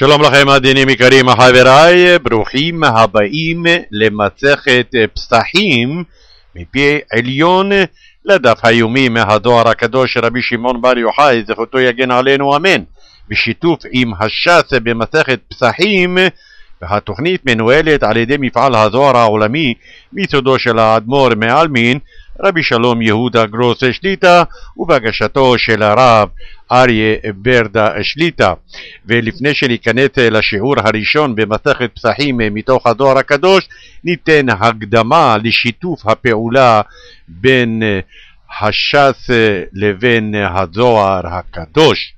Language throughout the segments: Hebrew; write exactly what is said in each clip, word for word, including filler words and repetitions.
שלום לכם עדינים יקרים חבריי, ברוכים הבאים למסכת פסחים מפי עליון לדף היומי מהזוהר הקדוש רבי שמעון בר יוחאי זכותו יגן עלינו אמן, בשיתוף עם הש"ס במסכת פסחים. והתוכנית מנוהלת על ידי מפעל הזוהר העולמי מיסודו של האדמו"ר מעלמין רבי שלום יהודה גרוס שליטה ובהגשתו של הרב אריה ברדה שליטה. ולפני שניכנס לשיעור הראשון במסכת פסחים מתוך הזוהר הקדוש, ניתן הקדמה לשיתוף הפעולה בין הש"ס לבין הזוהר הקדוש.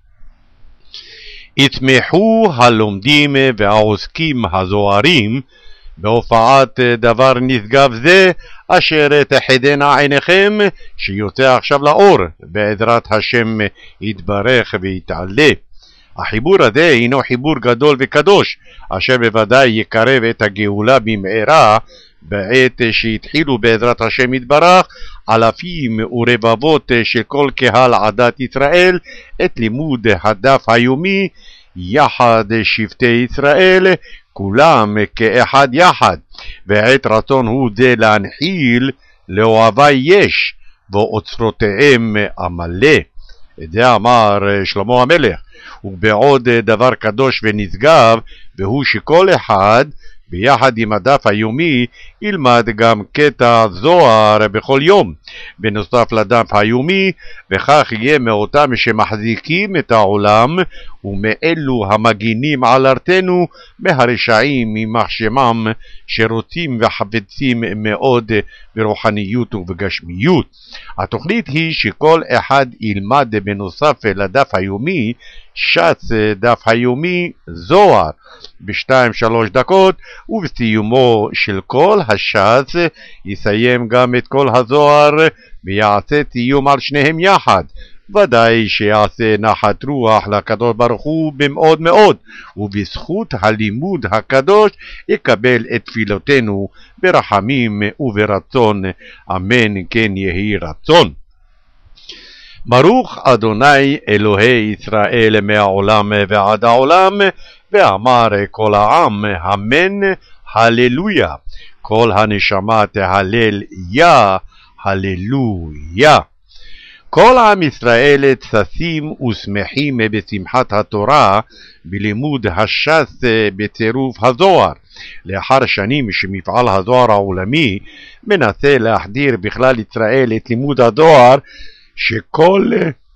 יצמחו הלומדים והעוסקים הזוהרים בהופעת דבר נשגב זה אשר תחדנה עיניכם שיוצא עכשיו לאור בעזרת השם יתברך ויתעלה. החיבור הזה הינו חיבור גדול וקדוש אשר בוודאי יקרב את הגאולה במהרה בעת שהתחילו בעזרת השם יתברך אלפים ורבבות של כל קהל עדת ישראל את לימוד הדף היומי יחד שבטי ישראל כולם כאחד יחד, ועת רצון הוא זה להנחיל לאוהבי יש ואוצרותיהם המלא. את זה אמר שלמה המלך. ובעוד דבר קדוש ונשגב, והוא שכל אחד ביחד עם הדף היומי ילמד גם קטע זוהר בכל יום בנוסף לדף היומי, וכך יהיה מאותם שמחזיקים את העולם ומאלו המגינים על ארצנו מהרשעים ממח שמם שרוצים וחפצים מאוד ברוחניות ובגשמיות. התוכנית היא שכל אחד ילמד בנוסף לדף היומי ש"ס דף היומי זוהר בשתיים שלוש דקות, ובסיומו של כל הש"ס יסיים גם את כל הזוהר ויעשה תיום על שניהם יחד. ודאי שיעשה נחת רוח לקדוש ברוך הוא במאוד מאוד, ובזכות הלימוד הקדוש יקבל את תפילותינו ברחמים וברצון, אמן כן יהי רצון. ברוך אדוני אלוהי ישראל מהעולם ועד העולם, ואמר כל העם אמן הללויה. כל הנשמה תהלל יה הללויה. כל עם ישראל צסים ושמחים בשמחת התורה בלימוד הש"ס בצירוף הזוהר, לאחר שנים שמפעל הזוהר העולמי מנסה להחדיר בכלל ישראל את לימוד הזוהר, שכל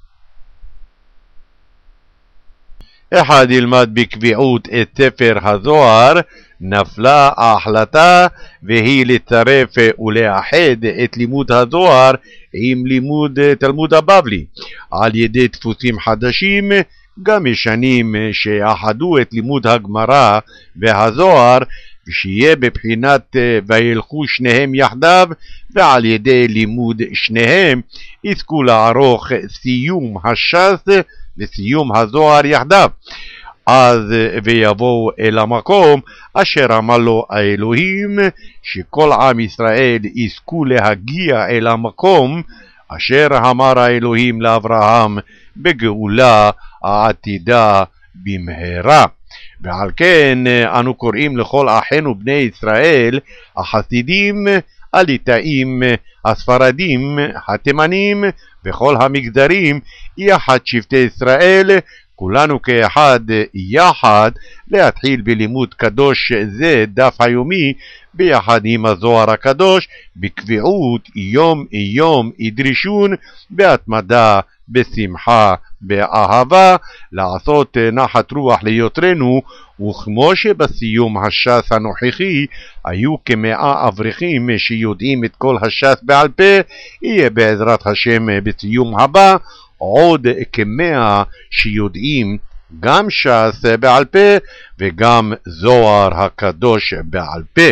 אחד ילמד בקביעות את ספר הזוהר. נפלה ההחלטה והיא לצרף ולאחד את לימוד הזוהר עם לימוד תלמוד הבבלי על ידי דפוסים חדשים גם ישנים שיאחדו את לימוד הגמרא והזוהר ושיהיה בבחינת וילכו שניהם יחדיו, ועל ידי לימוד שניהם יזכו לערוך סיום הש"ס וסיום הזוהר יחדיו. אז ויבואו אל המקום אשר אמר לו האלוהים, שכל עם ישראל יזכו להגיע אל המקום אשר אמר האלוהים לאברהם בגאולה העתידה במהרה. ועל כן אנו קוראים לכל אחינו בני ישראל החסידים, הליטאים, הספרדים, התימנים וכל המגזרים יחד שבטי ישראל, כולנו כאחד יחד להתחיל בלימוד קדוש זה דף היומי ביחד עם הזוהר הקדוש בקביעות יום יום ידרישון בהתמדה בשמחה באהבה, לעשות נחת רוח ליותרנו. וכמו שבסיום הש"ס הנוכחי היו כמאה אברכים שיודעים את כל הש"ס בעל פה, יהיה בעזרת השם בסיום הבא עוד כמאה שיודעים גם ש"ס בעל פה וגם זוהר הקדוש בעל פה.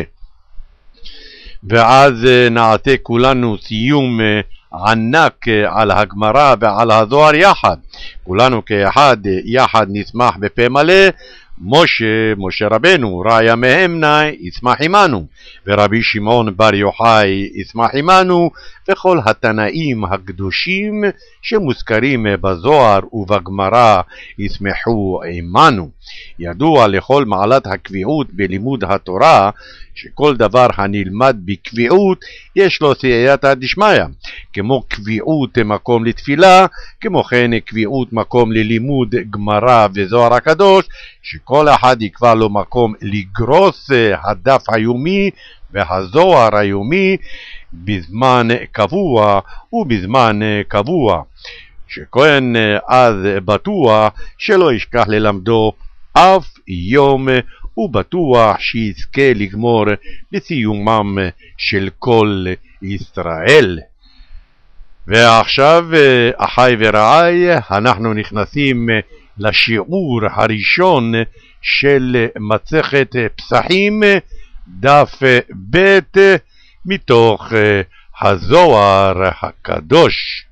ואז נעשה כולנו סיום ענק על הגמרא ועל הזוהר יחד, כולנו כאחד יחד נשמח בפה מלא. משה, משה רבנו, ראיה מהמנה, ישמח עמנו, ורבי שמעון בר יוחאי ישמח עמנו, וכל התנאים הקדושים שמוזכרים בזוהר ובגמרא ישמחו עמנו. ידוע לכל מעלת הקביעות בלימוד התורה, שכל דבר הנלמד בקביעות יש לו סייעתא דשמיא, כמו קביעות מקום לתפילה, כמו כן קביעות מקום ללימוד גמרא וזוהר הקדוש, שכל אחד יקבע לו מקום לגרוס הדף היומי והזוהר היומי בזמן קבוע ובזמן קבוע, שכהן אז בטוח שלא ישכח ללמדו אף יום, ובטוח שיזכה לגמור בסיומם של כל ישראל. ועכשיו, אחי ורעי, אנחנו נכנסים לשיעור הראשון של מסכת פסחים, דף ב' מתוך הזוהר הקדוש.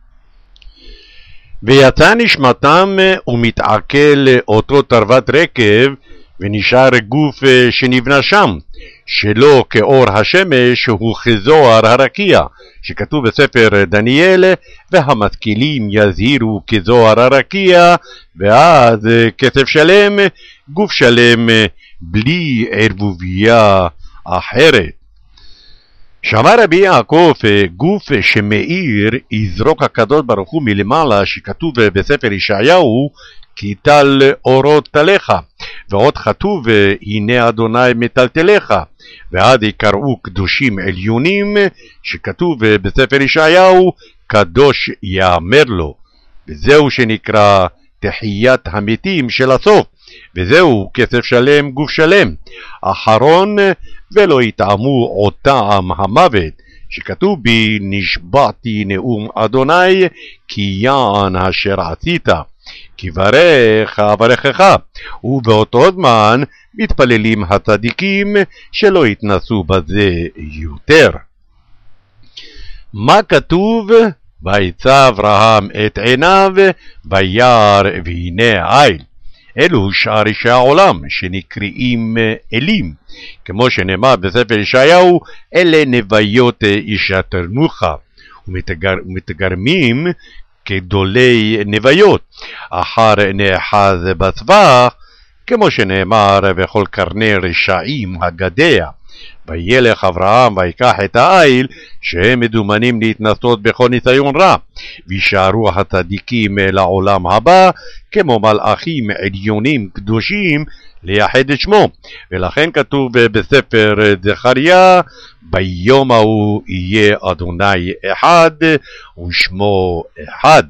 ויצא נשמתם ומתעכל אותו תרוות רקב, ונשאר גוף שנבנה שם, שלא כאור השמש הוא כזוהר הרקיע, שכתוב בספר דניאל, והמשכילים יזהירו כזוהר הרקיע, ואז כסף שלם, גוף שלם, בלי ערבוביה אחרת. שאמר רבי יעקב, גוף שמאיר יזרוק הקדוש ברוך הוא מלמעלה, שכתוב בספר ישעיהו, כי טל אורות תליך, ועוד כתוב הנה אדוני מטלטליך, ועד יקראו קדושים עליונים, שכתוב בספר ישעיהו קדוש יאמר לו. וזהו שנקרא תחיית המתים של הסוף, וזהו כסף שלם גוף שלם, אחרון ולא יטעמו עוד טעם המוות, שכתוב בי נשבעתי נאום אדוני כי יען אשר עשית, כי ברך אברכך. ובאותו זמן מתפללים הצדיקים שלא יתנסו בזה יותר. מה כתוב? ויצא אברהם את עיניו וירא והנה איל. אלו שאר אישי העולם שנקראים אלים, כמו שנאמר בספר ישעיהו, אלה נוויות ישתרנוך, ומתגר, ומתגרמים כגדולי נוויות, אחר נאחז בצווח, כמו שנאמר וכל קרני רשעים הגדע. וילך אברהם ויקח את האיל, שהם מדומנים להתנסות בכל ניסיון רע, וישארו הצדיקים לעולם הבא, כמו מלאכים עליונים קדושים לייחד את שמו. ולכן כתוב בספר זכריה, ביום ההוא יהיה אדוני אחד ושמו אחד.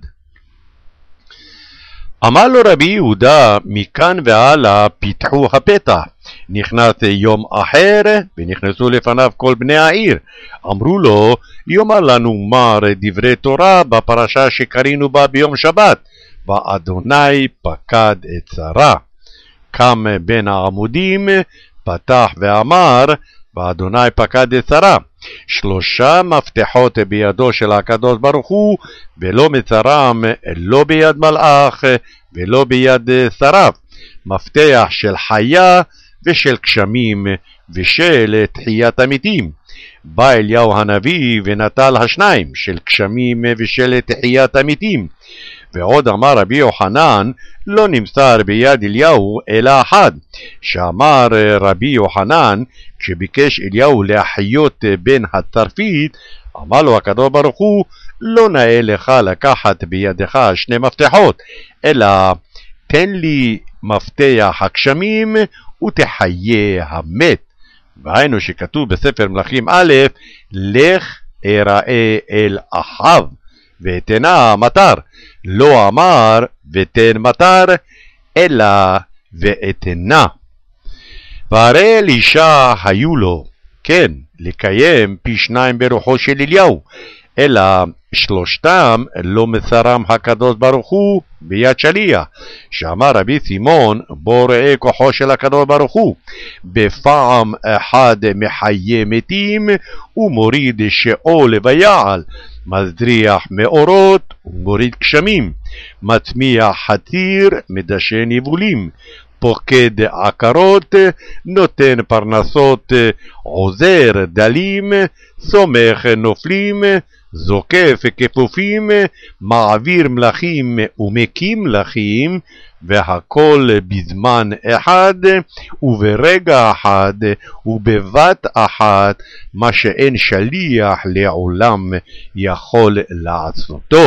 אמר לו רבי יהודה, מכאן והלאה פיתחו הפתח. נכנס יום אחר, ונכנסו לפניו כל בני העיר. אמרו לו, יאמר לנו מר דברי תורה בפרשה שקראנו בה ביום שבת, ואדוני פקד את שרה. קם בין העמודים, פתח ואמר, ואדוני פקד את שרה. שלושה מפתחות בידו של הקדוש ברוך הוא, ולא מצרם, לא ביד מלאך ולא ביד שריו. מפתח של חיה ושל גשמים ושל תחיית המתים. בא אליהו הנביא ונטל השניים, של גשמים ושל תחיית המתים. ועוד אמר רבי יוחנן, לא נמסר ביד אליהו אלא אחד, שאמר רבי יוחנן, כשביקש אליהו להחיות בן הצרפית, אמר לו הקדוש ברוך הוא, לא נאה לך לקחת בידך שני מפתחות, אלא תן לי מפתח הגשמים ותחיה המת. והיינו שכתוב בספר מלכים א', לך אראה אל אחאב ותנה מטר, לא אמר ותן מטר, אלא ואתנה. והרי אלישע היו לו, כן, לקיים פי שניים ברוחו של אליהו, אלא שלושתם לא מסרם הקדוש ברוך הוא ביד שליח, שאמר רבי סימון, בוא ראה כוחו של הקדוש ברוך הוא, בפעם אחד מחיה מתים ומוריד שאול ויעל, מזריח מאורות ומוריד גשמים, מצמיח חציר מדשן יבולים, פוקד עקרות, נותן פרנסות, עוזר דלים, סומך נופלים, זוקף כפופים, מעביר מלכים ומקים מלכים, והכל בזמן אחד וברגע אחד ובבת אחת, מה שאין שליח לעולם יכול לעשותו.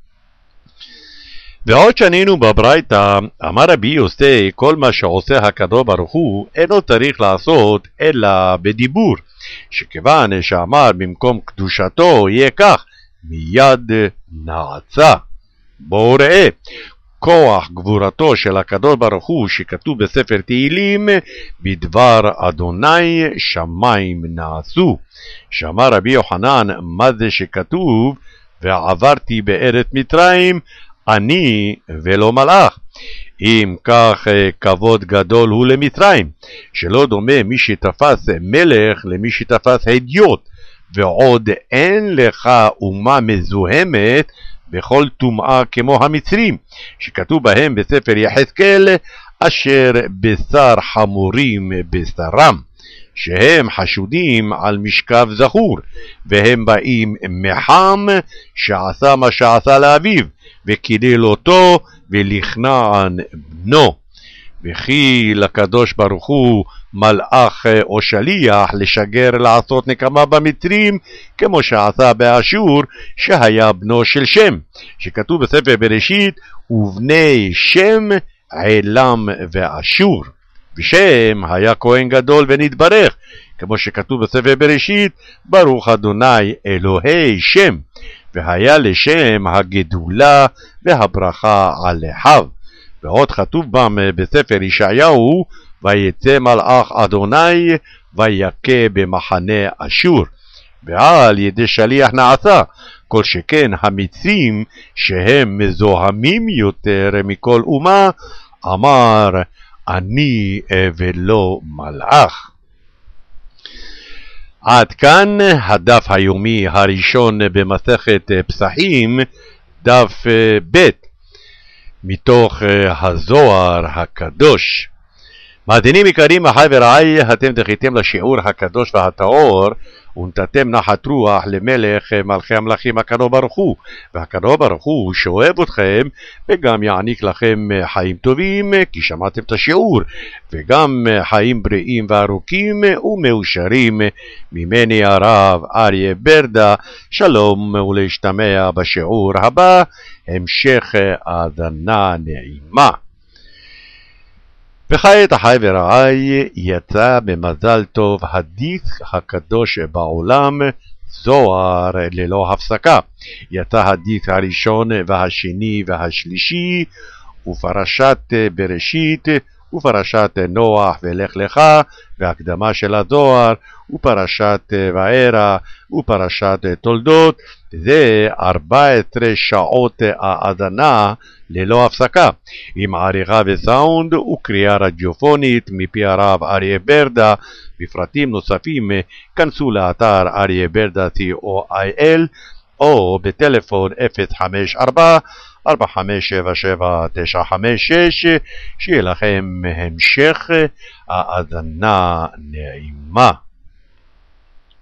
ועוד שנינו בברייתא, אמר רבי יוסי, כל מה שעושה הקדוש ברוך הוא אינו צריך לעשות אלא בדיבור, שכיוון שאמר במקום קדושתו יהיה כך, מיד נעצה. בואו ראה, כוח גבורתו של הקדוש ברוך הוא שכתוב בספר תהילים, בדבר אדוני שמיים נעשו. שאמר רבי יוחנן, מה זה שכתוב, ועברתי בארץ מצרים, אני ולא מלאך. אם כך כבוד גדול הוא למצרים, שלא דומה מי שתפס מלך למי שתפס הדיוט, ועוד אין לך אומה מזוהמת בכל טומאה כמו המצרים, שכתוב בהם בספר יחזקאל, אשר בשר חמורים בשרם, שהם חשודים על משכב זכור, והם באים מחם שעשה מה שעשה לאביו, וקילל אותו ולכנען בנו. וכי לקדוש ברוך הוא מלאך או שליח לשגר לעשות נקמה במצרים, כמו שעשה באשור שהיה בנו של שם, שכתוב בספר בראשית, ובני שם עילם ואשור. ושם היה כהן גדול ונתברך, כמו שכתוב בספר בראשית, ברוך אדוני אלוהי שם, והיה לשם הגדולה והברכה על אחיו. ועוד כתוב בם בספר ישעיהו, ויצא מלאך אדוני ויכה במחנה אשור, ועל ידי שליח נעשה, כל שכן המצרים שהם מזוהמים יותר מכל אומה, אמר אני ולא מלאך. עד כאן הדף היומי הראשון במסכת פסחים, דף ב' מתוך הזוהר הקדוש. מאזינים יקרים, אחי ורעי, אתם זכיתם לשיעור הקדוש והטהור, ונתתם נחת רוח למלך מלכי המלכים הקדוש ברוך הוא, והקדוש ברוך הוא שאוהב אתכם וגם יעניק לכם חיים טובים, כי שמעתם את השיעור, וגם חיים בריאים וארוכים ומאושרים. ממני הרב אריה ברדה, שלום ולהשתמע בשיעור הבא, המשך האזנה נעימה. וכעת אחי ורעי, יצא במזל טוב הדיסק הקדוש בעולם, זוהר ללא הפסקה. יצא הדיסק הראשון והשני והשלישי, ופרשת בראשית, ופרשת נוח ולך לך, והקדמה של הזוהר, ופרשת וערה, ופרשת תולדות. זה ארבע עשרה שעות האזנה ללא הפסקה, עם עריכה וסאונד וקריאה רדיופונית מפי הרב אריה ברדה. בפרטים נוספים כנסו לאתר אריה ברדה סי או איי אל, או בטלפון אפס חמש ארבע ארבע חמש שבע שבע תשע חמש שש. שיהיה לכם המשך האזנה נעימה.